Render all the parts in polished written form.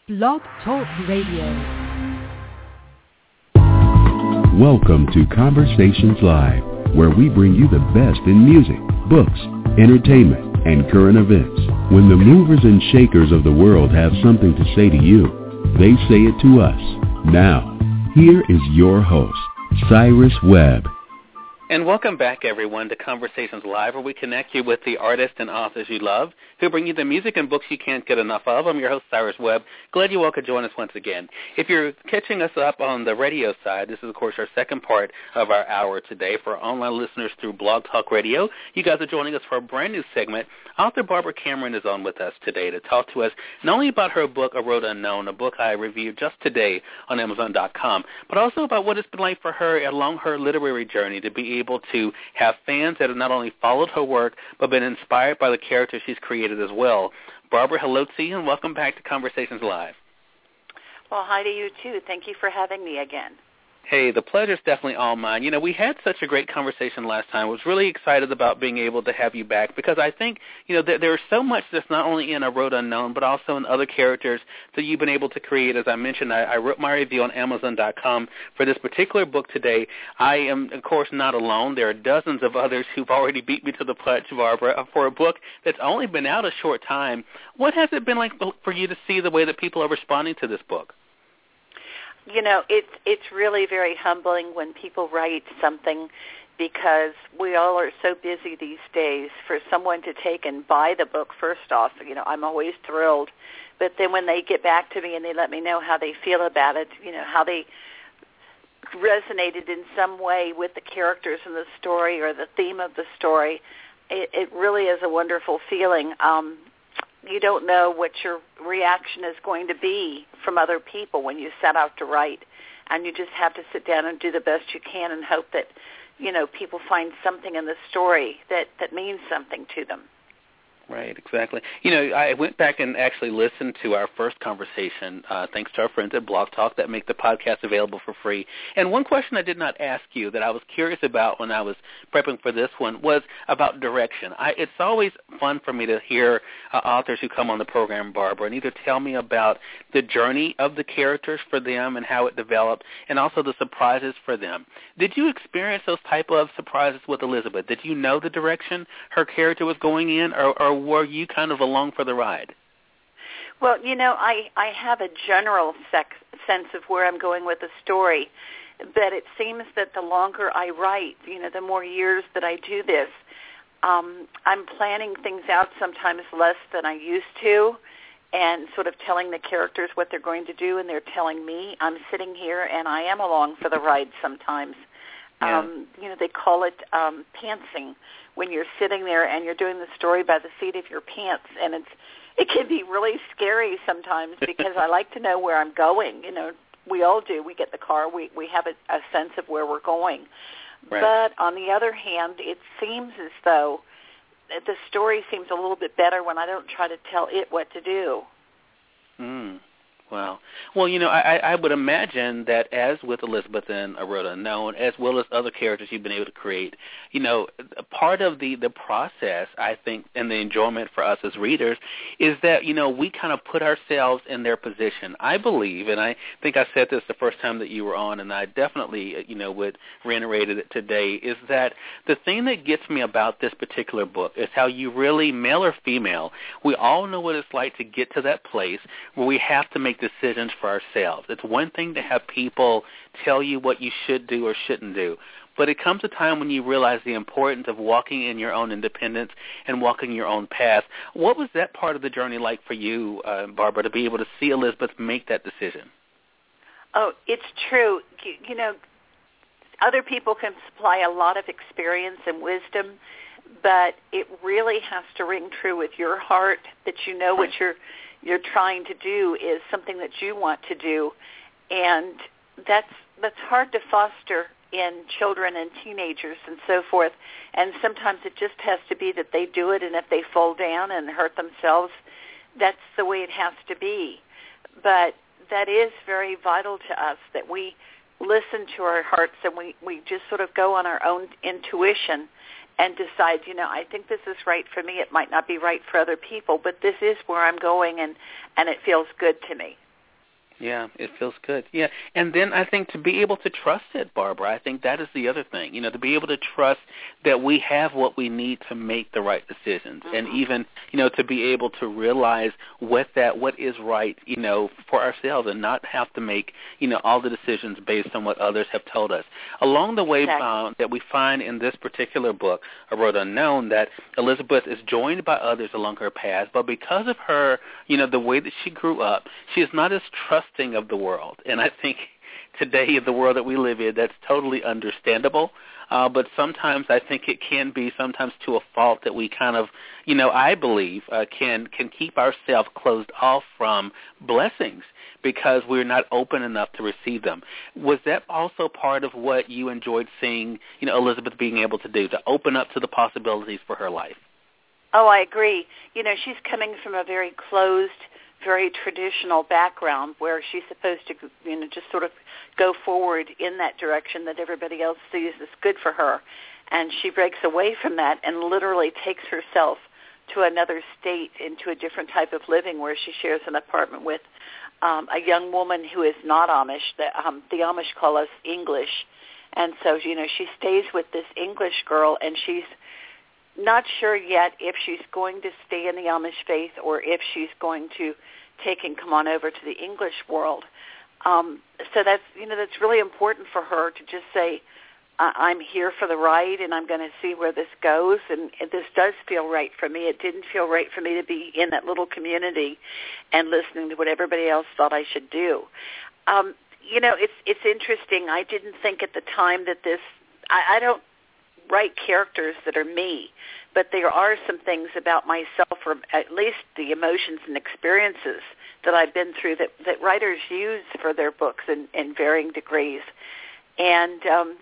Blog Talk Radio. Welcome to Conversations Live, where we bring you the best in music, books, entertainment, and current events. When the movers and shakers of the world have something to say to you, they say it to us. Now, here is your host, Cyrus Webb. And welcome back, everyone, to Conversations Live, where we connect you with the artists and authors you love, who bring you the music and books you can't get enough of. I'm your host, Cyrus Webb. Glad you all could join us once again. If you're catching us up on the radio side, this is, of course, our second part of our hour today. For our online listeners through Blog Talk Radio, you guys are joining us for a brand new segment. Author Barbara Cameron is on with us today to talk to us not only about her book, A Road Unknown, a book I reviewed just today on Amazon.com, but also about what it's been like for her along her literary journey to be able to have fans that have not only followed her work, but been inspired by the characters she's created as well. Barbara, hello to you, and welcome back to Conversations Live. Well, hi to you, too. Thank you for having me again. Hey, the pleasure's definitely all mine. You know, we had such a great conversation last time. I was really excited about being able to have you back because I think, you know, there's so much that's not only in A Road Unknown, but also in other characters that you've been able to create. As I mentioned, I wrote my review on Amazon.com for this particular book today. I am, of course, not alone. There are dozens of others who've already beat me to the punch, Barbara, for a book that's only been out a short time. What has it been like for you to see the way that people are responding to this book? You know, it's really very humbling when people write something because we all are so busy these days. For someone to take and buy the book, first off, you know, I'm always thrilled. But then when they get back to me and they let me know how they feel about it, you know, how they resonated in some way with the characters in the story or the theme of the story, it really is a wonderful feeling. You don't know what your reaction is going to be from other people when you set out to write, and you just have to sit down and do the best you can and hope that, you know, people find something in the story that means something to them. Right, exactly. You know, I went back and actually listened to our first conversation, thanks to our friends at Blog Talk that make the podcast available for free. And one question I did not ask you that I was curious about when I was prepping for this one was about direction. It's always fun for me to hear authors who come on the program, Barbara, and either tell me about the journey of the characters for them and how it developed, and also the surprises for them. Did you experience those type of surprises with Elizabeth? Did you know the direction her character was going in, or were you kind of along for the ride? Well, you know, I have a general sense of where I'm going with the story, but it seems that the longer I write, you know, the more years that I do this, I'm planning things out sometimes less than I used to and sort of telling the characters what they're going to do, and they're telling me. I'm sitting here, and I am along for the ride sometimes. Yeah. You know, they call it pantsing, when you're sitting there and you're doing the story by the seat of your pants, and it can be really scary sometimes because I like to know where I'm going. You know, we all do. We get the car. We have a sense of where we're going. Right. But on the other hand, it seems as though the story seems a little bit better when I don't try to tell it what to do. Wow. Well, you know, I would imagine that as with Elizabeth in A Road Unknown, as well as other characters you've been able to create, you know, part of the process, I think, and the enjoyment for us as readers is that, you know, we kind of put ourselves in their position. I believe, and I think I said this the first time that you were on, and I definitely, you know, would reiterate it today, is that the thing that gets me about this particular book is how you really, male or female, we all know what it's like to get to that place where we have to make decisions for ourselves. It's one thing to have people tell you what you should do or shouldn't do, but it comes a time when you realize the importance of walking in your own independence and walking your own path. What was that part of the journey like for you, Barbara, to be able to see Elizabeth make that decision? Oh, it's true. You know, other people can supply a lot of experience and wisdom, but it really has to ring true with your heart, that you know what you're trying to do is something that you want to do, and that's hard to foster in children and teenagers and so forth. And sometimes it just has to be that they do it, and if they fall down and hurt themselves, that's the way it has to be. But that is very vital to us, that we listen to our hearts and we just sort of go on our own intuition and decide, you know, I think this is right for me. It might not be right for other people, but this is where I'm going, and it feels good to me. Yeah, it feels good. Yeah, and then I think to be able to trust it, Barbara, I think that is the other thing. To be able to trust that we have what we need to make the right decisions, and even, to be able to realize what is right, for ourselves, and not have to make, all the decisions based on what others have told us. Along the way, that we find in this particular book, A Road Unknown, that Elizabeth is joined by others along her path, but because of her, the way that she grew up, she is not as trusting of the world. And I think today in the world that we live in, that's totally understandable. But sometimes I think it can be sometimes to a fault that we kind of, I believe, can keep ourselves closed off from blessings because we're not open enough to receive them. Was that also part of what you enjoyed seeing, Elizabeth being able to do, to open up to the possibilities for her life? Oh, I agree. She's coming from a very closed, very traditional background where she's supposed to, just sort of go forward in that direction that everybody else sees as good for her. And she breaks away from that and literally takes herself to another state, into a different type of living where she shares an apartment with a young woman who is not Amish. The Amish call us English. And so, she stays with this English girl, and she's not sure yet if she's going to stay in the Amish faith or if she's going to take and come on over to the English world. So that's really important for her to just say, I'm here for the ride, and I'm going to see where this goes, and this does feel right for me. It didn't feel right for me to be in that little community and listening to what everybody else thought I should do. It's interesting. I didn't think at the time that I don't write characters that are me, but there are some things about myself, or at least the emotions and experiences that I've been through that writers use for their books in varying degrees. And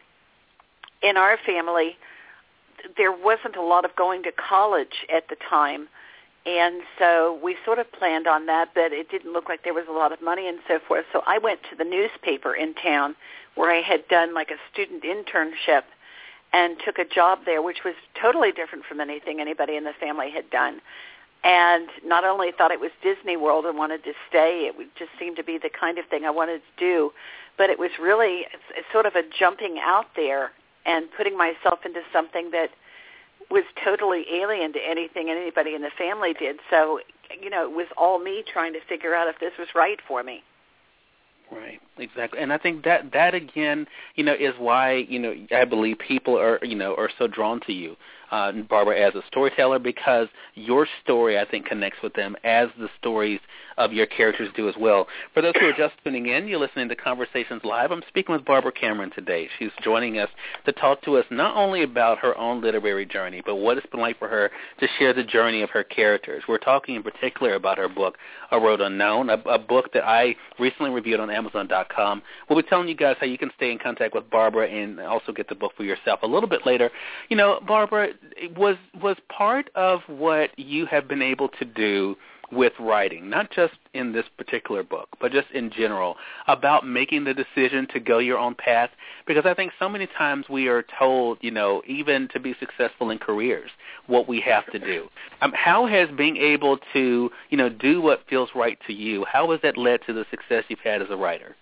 in our family, there wasn't a lot of going to college at the time, and so we sort of planned on that, but it didn't look like there was a lot of money and so forth. So I went to the newspaper in town where I had done like a student internship and took a job there, which was totally different from anything anybody in the family had done. And not only thought it was Disney World and wanted to stay, it just seemed to be the kind of thing I wanted to do, but it was really sort of a jumping out there and putting myself into something that was totally alien to anything anybody in the family did. So, it was all me trying to figure out if this was right for me. Right, exactly. And I think that again, is why, I believe people are so drawn to you, Barbara, as a storyteller, because your story, I think, connects with them as the stories of your characters do as well. For those who are just tuning in, you're listening to Conversations Live. I'm speaking with Barbara Cameron today. She's joining us to talk to us not only about her own literary journey, but what it's been like for her to share the journey of her characters. We're talking in particular about her book, A Road Unknown, a book that I recently reviewed on Amazon.com. We'll be telling you guys how you can stay in contact with Barbara and also get the book for yourself a little bit later. Barbara, was part of what you have been able to do with writing, not just in this particular book, but just in general, about making the decision to go your own path? Because I think so many times we are told, even to be successful in careers, what we have to do. How has being able to, do what feels right to you, how has that led to the success you've had as a writer?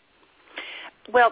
Well,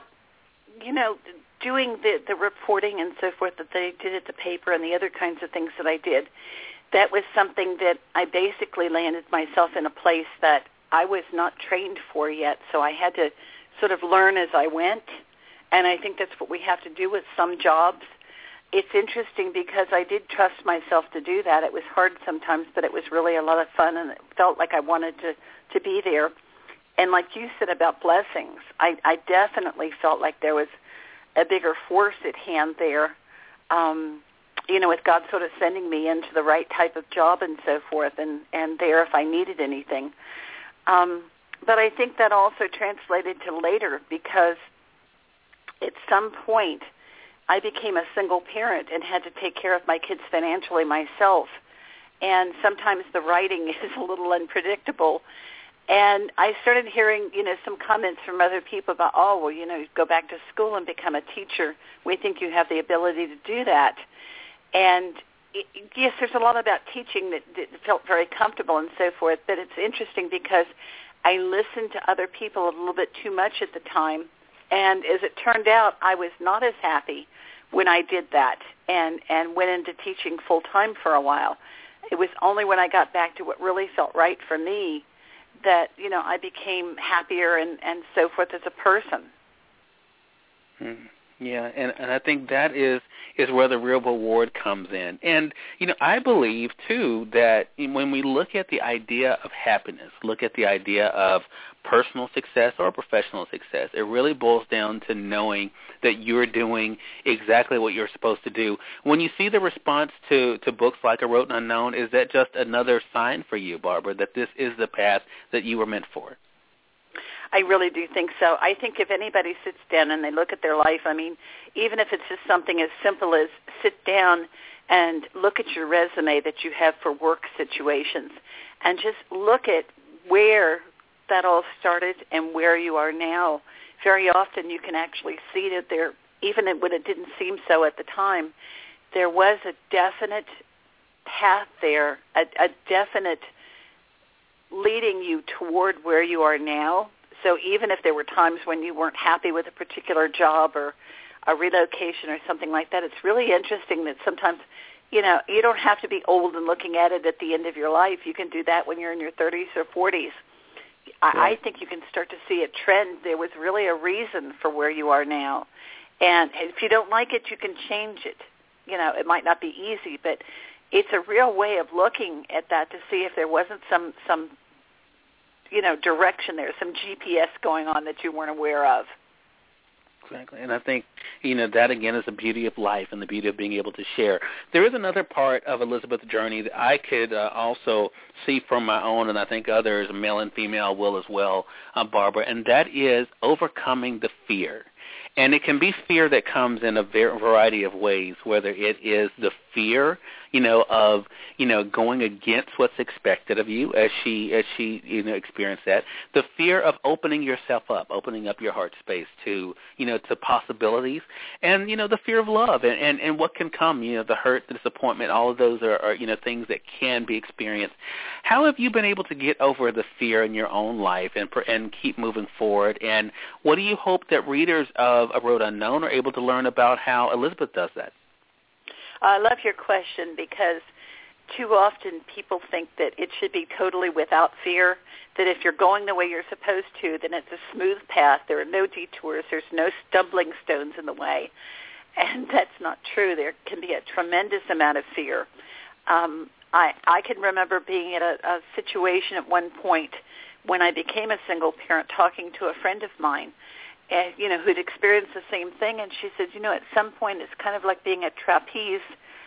doing the reporting and so forth that they did at the paper and the other kinds of things that I did, that was something that I basically landed myself in a place that I was not trained for yet, so I had to sort of learn as I went, and I think that's what we have to do with some jobs. It's interesting because I did trust myself to do that. It was hard sometimes, but it was really a lot of fun, and it felt like I wanted to be there. And like you said about blessings, I definitely felt like there was a bigger force at hand there, with God sort of sending me into the right type of job and so forth, and there if I needed anything. But I think that also translated to later, because at some point I became a single parent and had to take care of my kids financially myself. And sometimes the writing is a little unpredictable. And I started hearing, some comments from other people about, go back to school and become a teacher. We think you have the ability to do that. And yes, there's a lot about teaching that felt very comfortable and so forth, but it's interesting because I listened to other people a little bit too much at the time, and as it turned out, I was not as happy when I did that and went into teaching full-time for a while. It was only when I got back to what really felt right for me that, I became happier and so forth as a person. Yeah, and I think that is where the real reward comes in. And, I believe, too, that when we look at the idea of happiness, look at the idea of personal success or professional success, it really boils down to knowing that you're doing exactly what you're supposed to do. When you see the response to books like A Road Unknown, is that just another sign for you, Barbara, that this is the path that you were meant for? I really do think so. I think if anybody sits down and they look at their life, even if it's just something as simple as sit down and look at your resume that you have for work situations and just look at where that all started and where you are now, very often you can actually see that there, even when it didn't seem so at the time, there was a definite path there, a definite leading you toward where you are now. So even if there were times when you weren't happy with a particular job or a relocation or something like that, it's really interesting that sometimes, you don't have to be old and looking at it at the end of your life. You can do that when you're in your 30s or 40s. I think you can start to see a trend. There was really a reason for where you are now. And if you don't like it, you can change it. It might not be easy, but it's a real way of looking at that to see if there wasn't some direction there, some GPS going on that you weren't aware of. Exactly. And I think, that again is the beauty of life and the beauty of being able to share. There is another part of Elizabeth's journey that I could also see from my own, and I think others, male and female, will as well, Barbara, and that is overcoming the fear. And it can be fear that comes in a variety of ways, whether it is the fear, of, going against what's expected of you as she experienced that. The fear of opening yourself up, opening up your heart space to, to possibilities. And, the fear of love and what can come, the hurt, the disappointment, all of those are things that can be experienced. How have you been able to get over the fear in your own life and keep moving forward? And what do you hope that readers of A Road Unknown are able to learn about how Elizabeth does that? I love your question because too often people think that it should be totally without fear, that if you're going the way you're supposed to, then it's a smooth path. There are no detours. There's no stumbling stones in the way. And that's not true. There can be a tremendous amount of fear. I can remember being at a situation at one point when I became a single parent talking to a friend of mine who'd experienced the same thing, and she said, at some point it's kind of like being a trapeze,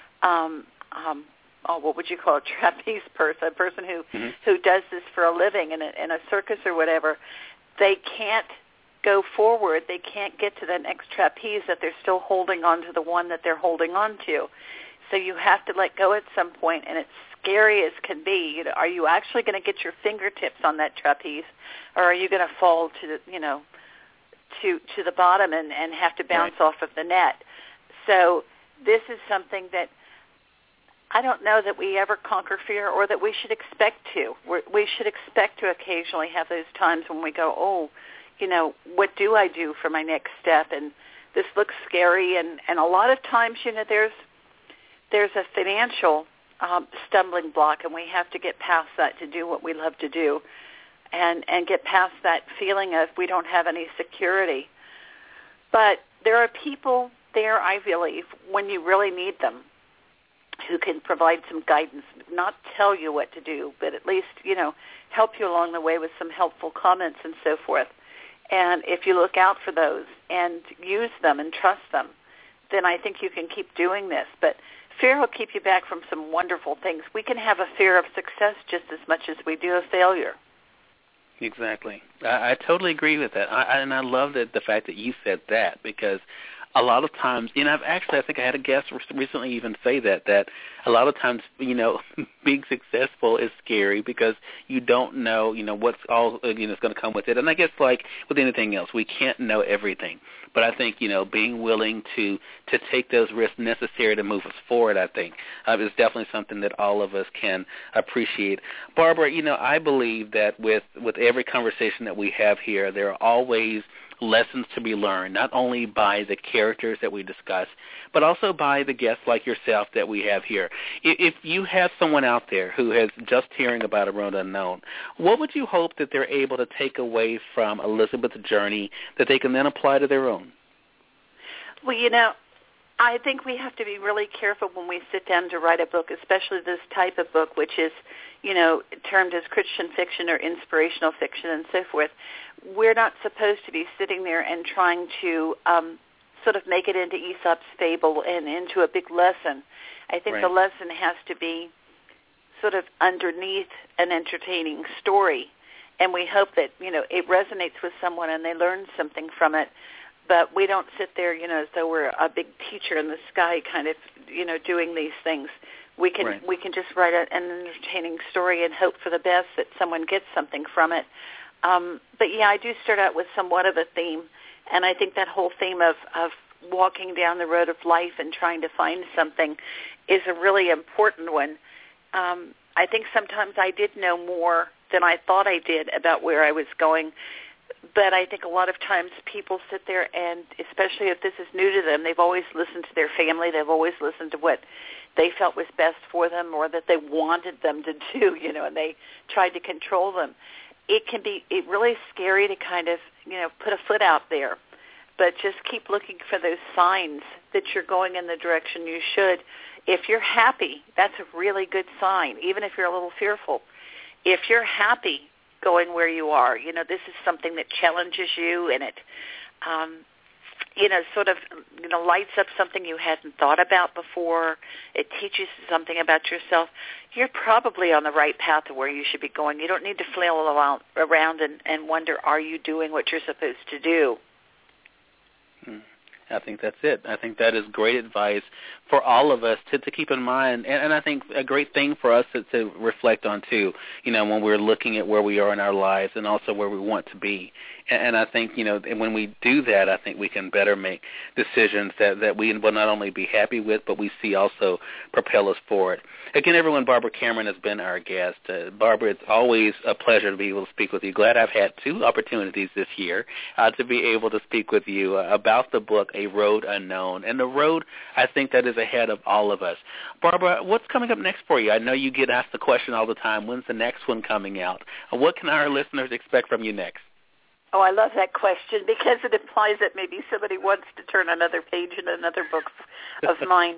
what would you call a trapeze person, a person who does this for a living in a circus or whatever. They can't go forward. They can't get to the next trapeze that they're still holding on to the one that they're holding on to. So you have to let go at some point, and it's scary as can be. Are you actually going to get your fingertips on that trapeze, or are you going to fall to the, to the bottom and have to bounce off of the net? So this is something that I don't know that we ever conquer fear or that we should expect to. We should expect to occasionally have those times when we go, what do I do for my next step? And this looks scary. And a lot of times, there's a financial stumbling block, and we have to get past that to do what we love to do. And get past that feeling of we don't have any security. But there are people there, I believe, when you really need them, who can provide some guidance, not tell you what to do, but at least, help you along the way with some helpful comments and so forth. And if you look out for those and use them and trust them, then I think you can keep doing this. But fear will keep you back from some wonderful things. We can have a fear of success just as much as we do of failure. Exactly. I totally agree with that. And I love the fact that you said that, because a lot of times, I think I had a guest recently even say that a lot of times, being successful is scary because you don't know, what's all, is going to come with it. And I guess like with anything else, we can't know everything. But I think, being willing to take those risks necessary to move us forward, I think, is definitely something that all of us can appreciate. Barbara, I believe that with every conversation that we have here, there are always lessons to be learned, not only by the characters that we discuss, but also by the guests like yourself that we have here. If you have someone out there who has just hearing about A Road Unknown, what would you hope that they're able to take away from Elizabeth's journey that they can then apply to their own? Well, I think we have to be really careful when we sit down to write a book, especially this type of book, which is, termed as Christian fiction or inspirational fiction and so forth. We're not supposed to be sitting there and trying to sort of make it into Aesop's fable and into a big lesson. I think Right. the lesson has to be sort of underneath an entertaining story, and we hope that, it resonates with someone and they learn something from it. But we don't sit there, as though we're a big teacher in the sky kind of, doing these things. We can Right. we can just write an entertaining story and hope for the best that someone gets something from it. But, yeah, I do start out with somewhat of a theme, and I think that whole theme of walking down the road of life and trying to find something is a really important one. I think sometimes I did know more than I thought I did about where I was going, but I think a lot of times people sit there and, especially if this is new to them, they've always listened to their family, they've always listened to what they felt was best for them or that they wanted them to do, and they tried to control them. It can be really scary to kind of, put a foot out there, but just keep looking for those signs that you're going in the direction you should. If you're happy, that's a really good sign, even if you're a little fearful. If you're happy going where you are, this is something that challenges you and it, sort of, lights up something you hadn't thought about before. It teaches you something about yourself. You're probably on the right path to where you should be going. You don't need to flail around and wonder, are you doing what you're supposed to do? I think that's it. I think that is great advice for all of us to keep in mind, and I think a great thing for us to reflect on too, when we're looking at where we are in our lives and also where we want to be. And I think, when we do that, I think we can better make decisions that we will not only be happy with, but we see also propel us forward. Again, everyone, Barbara Cameron has been our guest. Barbara, it's always a pleasure to be able to speak with you. Glad I've had 2 opportunities this year to be able to speak with you about the book, A Road Unknown, and the road, I think, that is ahead of all of us. Barbara, what's coming up next for you? I know you get asked the question all the time, when's the next one coming out? What can our listeners expect from you next? Oh, I love that question because it implies that maybe somebody wants to turn another page in another book of mine.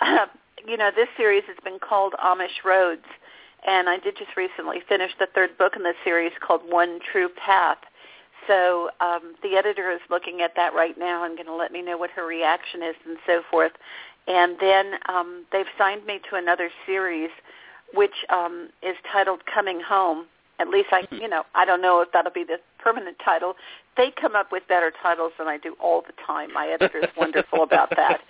This series has been called Amish Roads, and I did just recently finish the 3rd book in the series called One True Path. So the editor is looking at that right now and going to let me know what her reaction is and so forth. And then they've signed me to another series, which is titled Coming Home. At least I don't know if that'll be the permanent title. They come up with better titles than I do all the time. My editor's wonderful about that.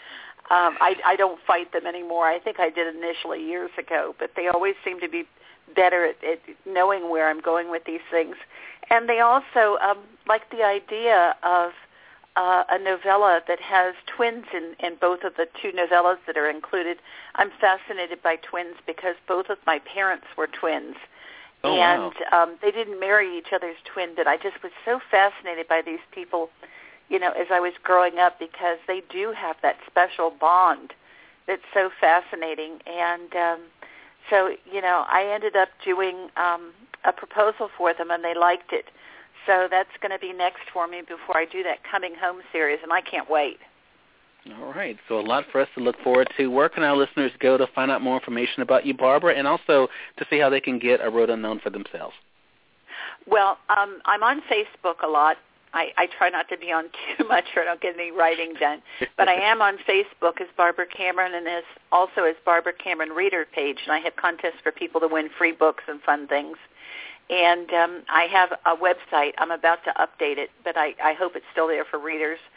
I don't fight them anymore. I think I did initially years ago, but they always seem to be better at knowing where I'm going with these things. And they also like the idea of a novella that has twins in both of the 2 novellas that are included. I'm fascinated by twins because both of my parents were twins. Oh, and wow. They didn't marry each other's twin, but I just was so fascinated by these people, as I was growing up because they do have that special bond that's so fascinating. And so, I ended up doing a proposal for them, and they liked it. So that's going to be next for me before I do that Coming Home series, and I can't wait. All right, so a lot for us to look forward to. Where can our listeners go to find out more information about you, Barbara, and also to see how they can get A Road Unknown for themselves? Well, I'm on Facebook a lot. I try not to be on too much or I don't get any writing done. But I am on Facebook as Barbara Cameron and also as Barbara Cameron Reader page, and I have contests for people to win free books and fun things. And I have a website. I'm about to update it, but I hope it's still there for readers.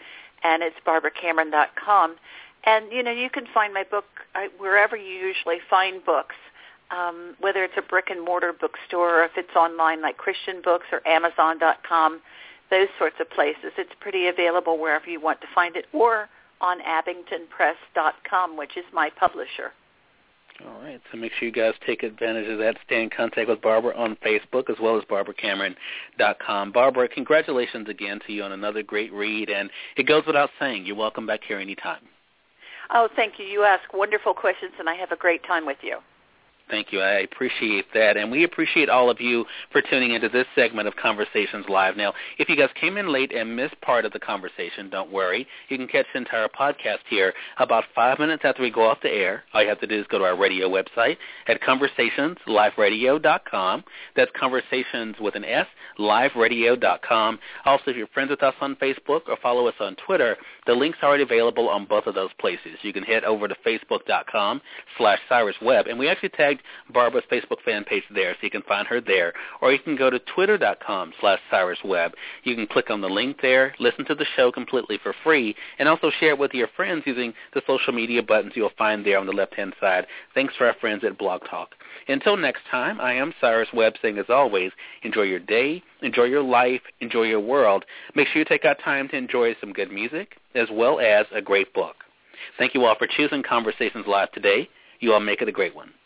and it's BarbaraCameron.com. And, you can find my book wherever you usually find books, whether it's a brick-and-mortar bookstore or if it's online like Christian Books or Amazon.com, those sorts of places. It's pretty available wherever you want to find it, or on AbbingtonPress.com, which is my publisher. All right, so make sure you guys take advantage of that. Stay in contact with Barbara on Facebook as well as BarbaraCameron.com. Barbara, congratulations again to you on another great read, and it goes without saying, you're welcome back here anytime. Oh, thank you. You ask wonderful questions, and I have a great time with you. Thank you. I appreciate that. And we appreciate all of you for tuning into this segment of Conversations Live. Now, if you guys came in late and missed part of the conversation, don't worry. You can catch the entire podcast here about 5 minutes after we go off the air. All you have to do is go to our radio website at conversationsliveradio.com. That's conversations with an S, liveradio.com. Also, if you're friends with us on Facebook or follow us on Twitter, the link's already available on both of those places. You can head over to facebook.com/CyrusWebb. And we actually tagged Barbara's Facebook fan page there, so you can find her there. Or you can go to twitter.com/CyrusWebb. You can click on the link there, listen to the show completely for free, and also share it with your friends using the social media buttons you'll find there on the left-hand side. Thanks to our friends at Blog Talk. Until next time, I am Cyrus Webb saying, as always, enjoy your day, enjoy your life, enjoy your world. Make sure you take out time to enjoy some good music as well as a great book. Thank you all for choosing Conversations Live today. You all make it a great one.